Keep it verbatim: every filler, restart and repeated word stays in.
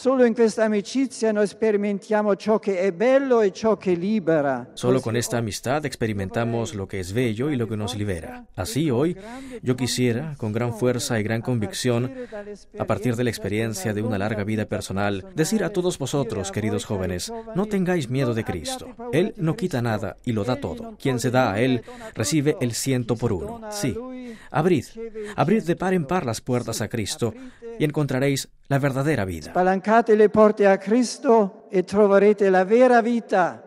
Solo in questa amicizia noi sperimentiamo ciò che è bello e ciò che libera. Solo con esta amistad experimentamos lo que es bello y lo que nos libera. Así, hoy, yo quisiera, con gran fuerza y gran convicción, a partir de la experiencia de una larga vida personal, decir a todos vosotros, queridos jóvenes, no tengáis miedo de Cristo. Él no quita nada y lo da todo. Quien se da a Él recibe el ciento por uno. Sí, abrid, abrid de par en par las puertas a Cristo y encontraréis la verdadera vida. Spalancate le porte a Cristo e troverete la vera vita.